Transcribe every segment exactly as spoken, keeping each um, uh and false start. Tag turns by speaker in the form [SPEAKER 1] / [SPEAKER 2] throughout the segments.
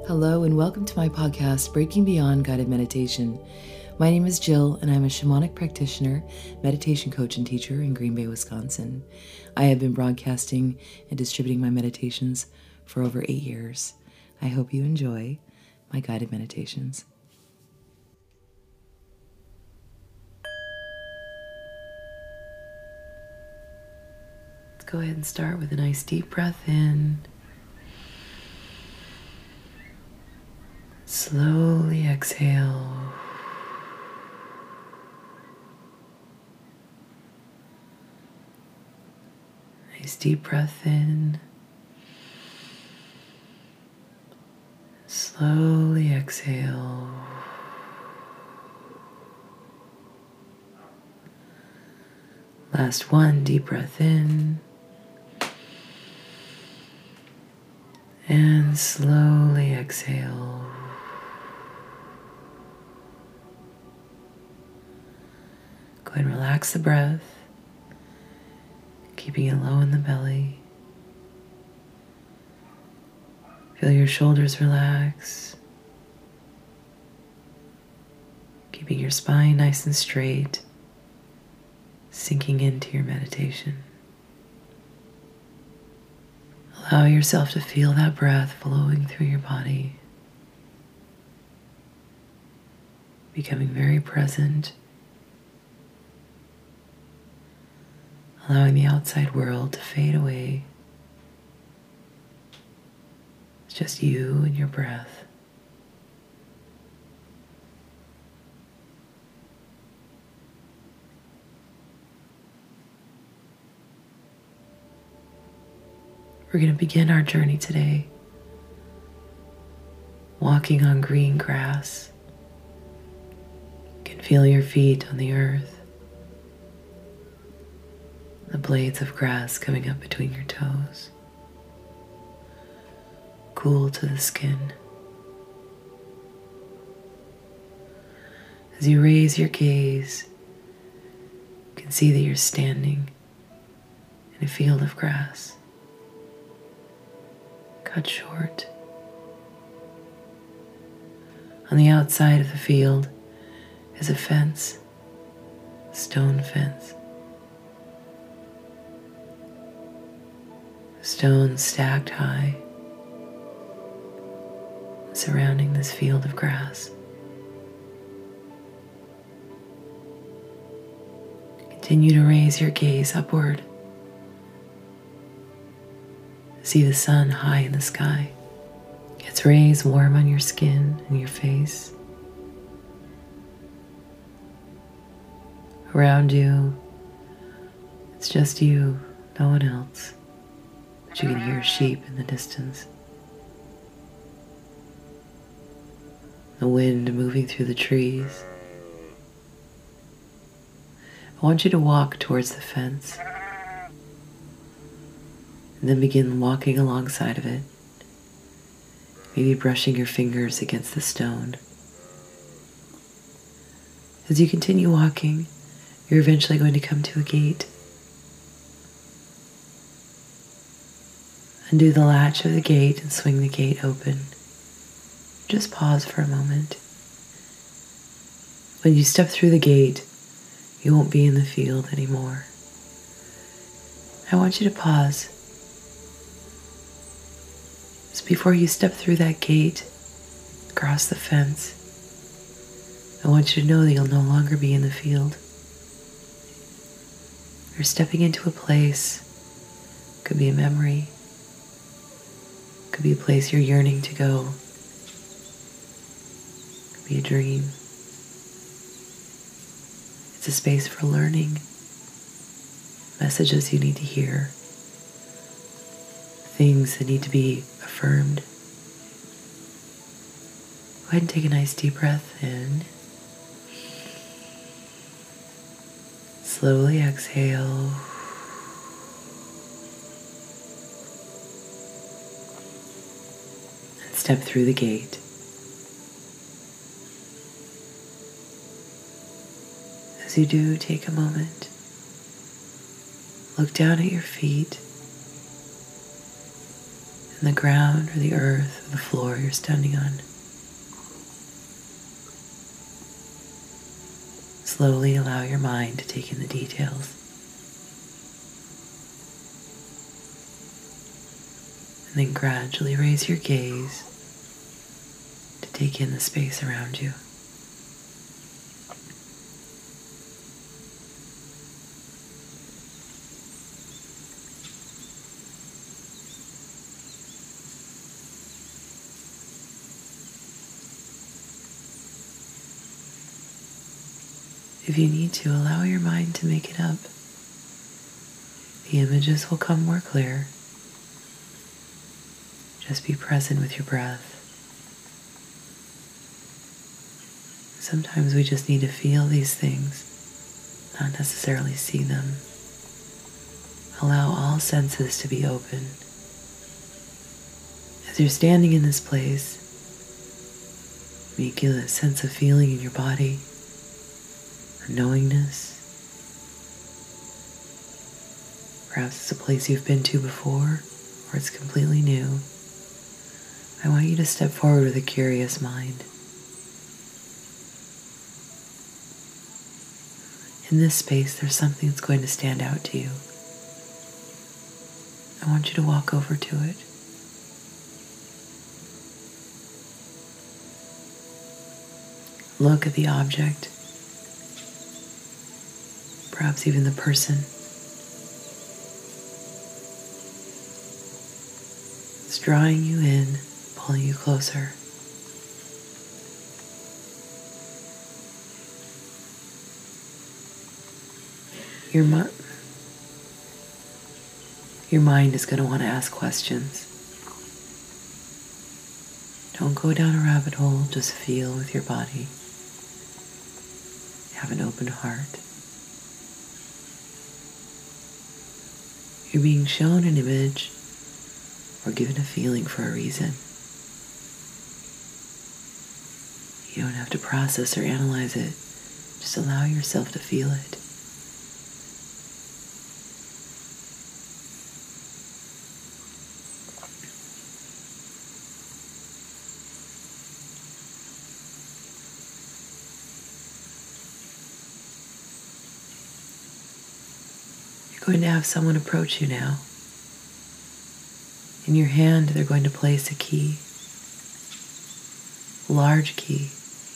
[SPEAKER 1] Hello and welcome to my podcast, Breaking Beyond Guided Meditation. My name is Jill and I'm a shamanic practitioner, meditation coach and teacher in Green Bay, Wisconsin. I have been broadcasting and distributing my meditations for over eight years. I hope you enjoy my guided meditations. Let's go ahead and start with a nice deep breath in. Slowly exhale. Nice deep breath in. Slowly exhale. Last one, deep breath in. And slowly exhale. Go ahead and relax the breath, keeping it low in the belly. Feel your shoulders relax, keeping your spine nice and straight, sinking into your meditation. Allow yourself to feel that breath flowing through your body, becoming very present, allowing the outside world to fade away. It's just you and your breath. We're going to begin our journey today walking on green grass. You can feel your feet on the earth. The blades of grass coming up between your toes, cool to the skin. As you raise your gaze, you can see that you're standing in a field of grass, cut short. On the outside of the field is a fence, a stone fence. Stones stacked high, surrounding this field of grass. Continue to raise your gaze upward. See the sun high in the sky. Its rays warm on your skin and your face. Around you, it's just you, no one else. You can hear sheep in the distance. The wind moving through the trees. I want you to walk towards the fence and then begin walking alongside of it, maybe brushing your fingers against the stone. As you continue walking, you're eventually going to come to a gate. Undo the latch of the gate and swing the gate open. Just pause for a moment. When you step through the gate, you won't be in the field anymore. I want you to pause. Just before you step through that gate, across the fence, I want you to know that you'll no longer be in the field. You're stepping into a place. Could be a memory. Could be a place you're yearning to go. Could be a dream. It's a space for learning, messages you need to hear, things that need to be affirmed. Go ahead and take a nice deep breath in. Slowly exhale. Step through the gate. As you do, take a moment. Look down at your feet in the ground or the earth or the floor you're standing on. Slowly allow your mind to take in the details. And then gradually raise your gaze to take in the space around you. If you need to, allow your mind to make it up. The images will come more clear. Just be present with your breath. Sometimes we just need to feel these things, not necessarily see them. Allow all senses to be open. As you're standing in this place, make a sense of feeling in your body, a knowingness. Perhaps it's a place you've been to before, or it's completely new. I want you to step forward with a curious mind. In this space, there's something that's going to stand out to you. I want you to walk over to it. Look at the object, perhaps even the person. It's drawing you in, pulling you closer. Your, mi- your mind is going to want to ask questions. Don't go down a rabbit hole, just feel with your body. Have an open heart. You're being shown an image or given a feeling for a reason. You don't have to process or analyze it. Just allow yourself to feel it. You're going to have someone approach you now. In your hand, they're going to place a key, a large key,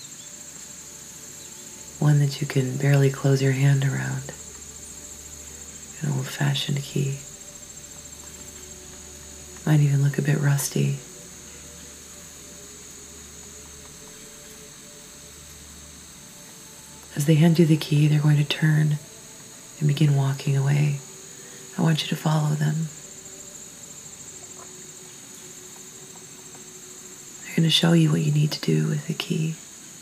[SPEAKER 1] one that you can barely close your hand around, an old-fashioned key. Might even look a bit rusty. As they hand you the key, they're going to turn and begin walking away. I want you to follow them. They're going to show you what you need to do with the key.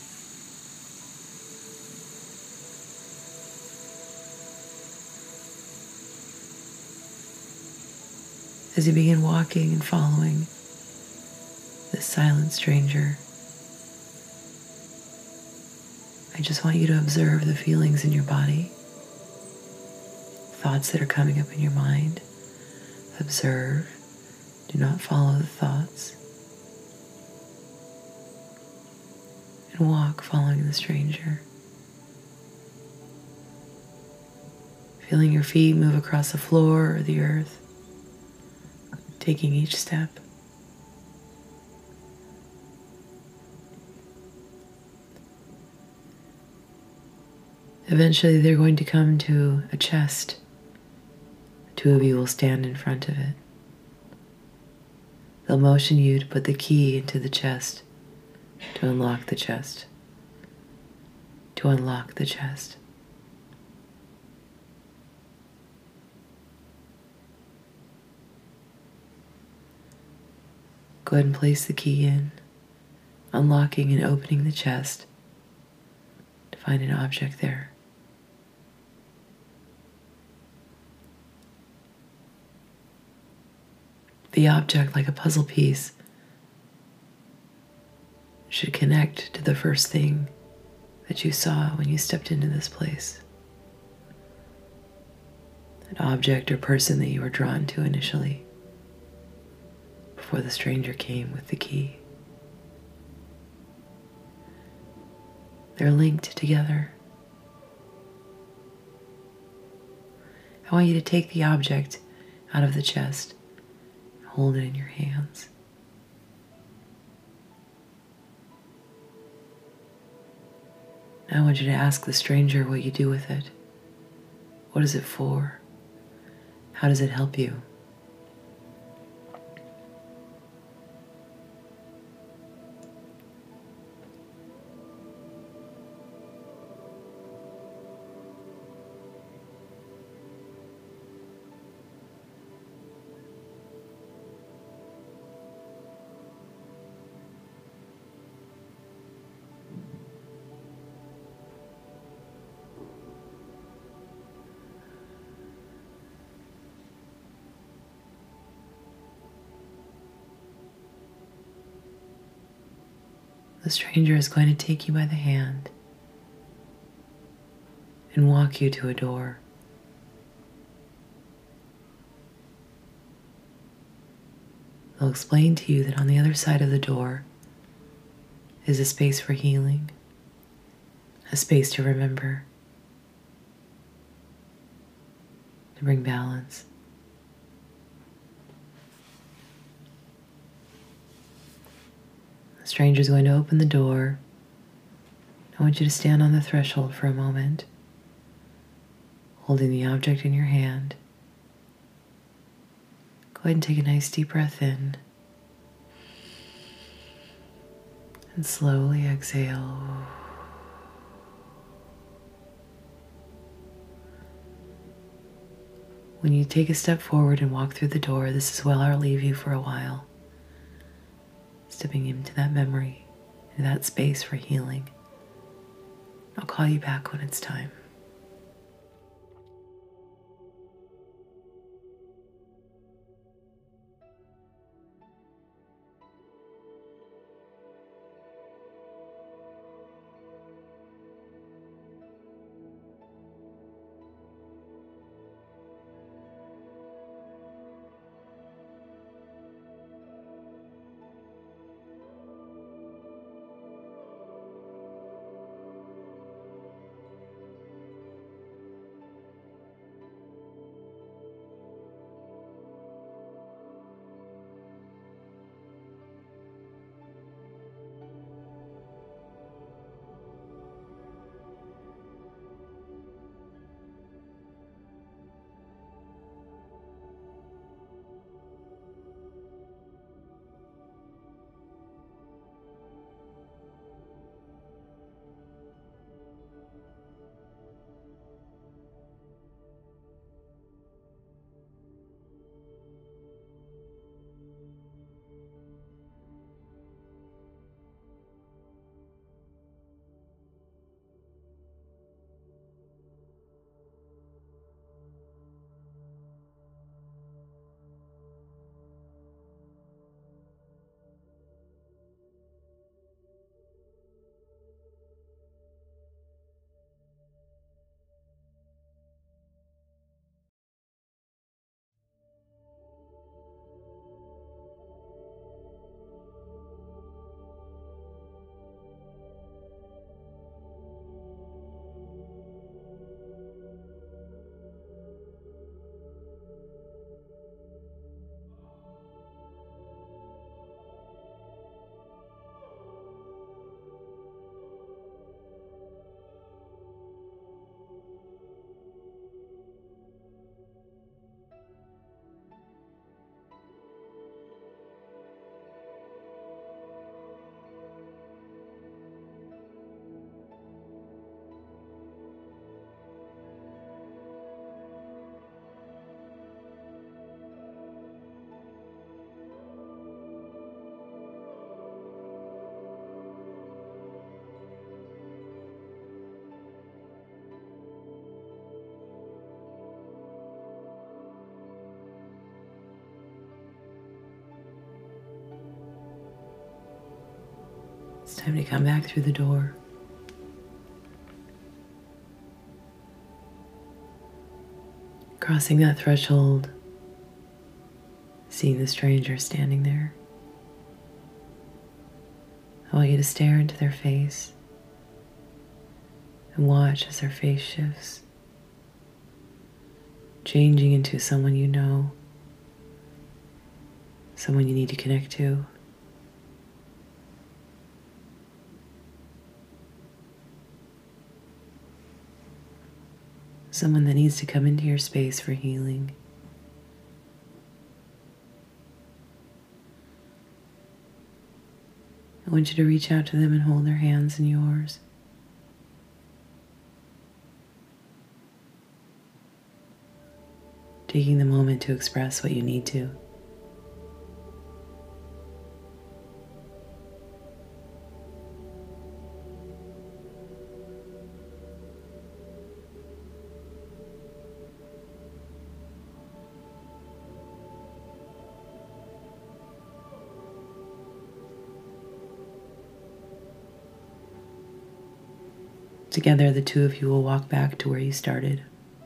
[SPEAKER 1] As you begin walking and following this silent stranger, I just want you to observe the feelings in your body, thoughts that are coming up in your mind. Observe. Do not follow the thoughts. And walk following the stranger. Feeling your feet move across the floor or the earth. Taking each step. Eventually they're going to come to a chest. The two of you will stand in front of it. They'll motion you to put the key into the chest, to unlock the chest, to unlock the chest. Go ahead and place the key in, unlocking and opening the chest to find an object there. The object, like a puzzle piece, should connect to the first thing that you saw when you stepped into this place. An object or person that you were drawn to initially, before the stranger came with the key. They're linked together. I want you to take the object out of the chest and hold it in your hands. Now I want you to ask the stranger what you do with it. What is it for? How does it help you? The stranger is going to take you by the hand and walk you to a door. They'll explain to you that on the other side of the door is a space for healing, a space to remember, to bring balance. The stranger is going to open the door. I want you to stand on the threshold for a moment, holding the object in your hand. Go ahead and take a nice deep breath in. And slowly exhale. When you take a step forward and walk through the door, this is where I'll leave you for a while. Stepping into that memory, into that space for healing. I'll call you back when it's time. It's time to come back through the door. Crossing that threshold, seeing the stranger standing there. I want you to stare into their face and watch as their face shifts, changing into someone you know, someone you need to connect to. Someone that needs to come into your space for healing. I want you to reach out to them and hold their hands in yours. Taking the moment to express what you need to. Together, the two of you will walk back to where you started,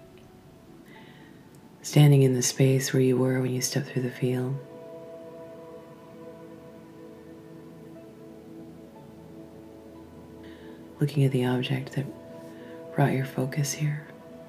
[SPEAKER 1] standing in the space where you were when you stepped through the field. Looking at the object that brought your focus here.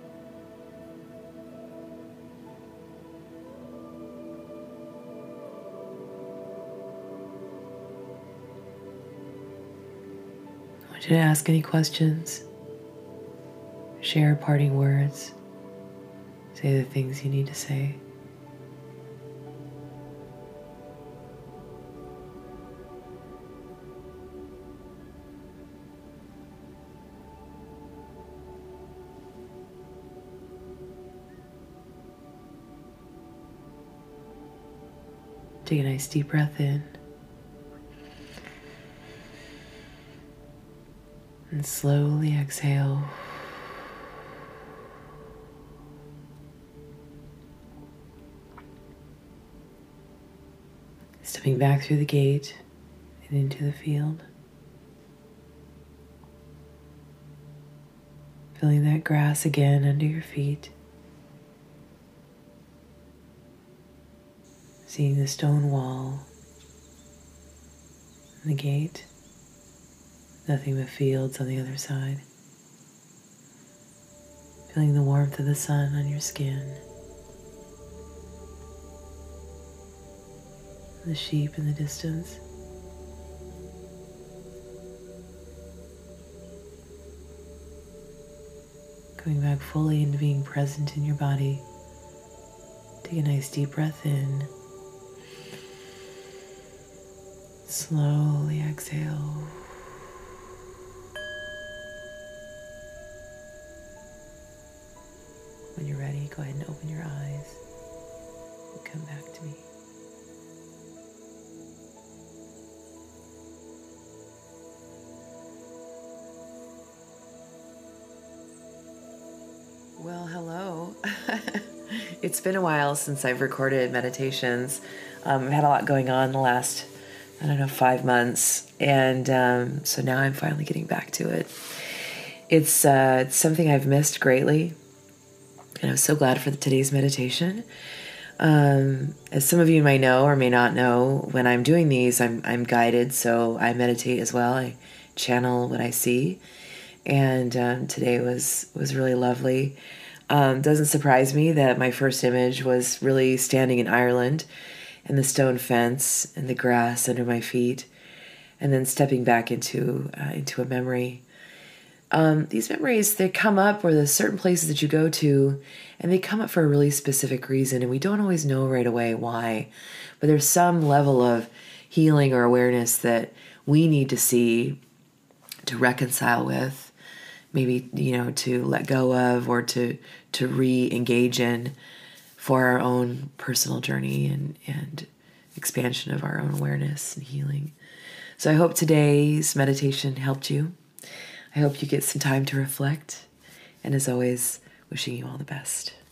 [SPEAKER 1] I want you to ask any questions. Share parting words. Say the things you need to say. Take a nice deep breath in. And slowly exhale. Stepping back through the gate and into the field. Feeling that grass again under your feet. Seeing the stone wall and the gate. Nothing but fields on the other side. Feeling the warmth of the sun on your skin. The sheep in the distance. Coming back fully into being present in your body. Take a nice deep breath in. Slowly exhale. When you're ready, go ahead and open your eyes and come back to me. Well, hello. It's been a while since I've recorded meditations. Um, I've had a lot going on the last, I don't know, five months. And um, so now I'm finally getting back to it. It's, uh, it's something I've missed greatly. And I'm so glad for the, today's meditation. Um, as some of you may know or may not know, when I'm doing these, I'm, I'm guided. So I meditate as well. I channel what I see. And um, today was, was really lovely. Um, doesn't surprise me that my first image was really standing in Ireland and the stone fence and the grass under my feet, and then stepping back into uh, into a memory. Um, these memories, they come up where there's certain places that you go to, and they come up for a really specific reason, and we don't always know right away why. But there's some level of healing or awareness that we need to see, to reconcile with, maybe, you know, to let go of or to to re-engage in for our own personal journey and, and expansion of our own awareness and healing. So I hope today's meditation helped you. I hope you get some time to reflect. And as always, wishing you all the best.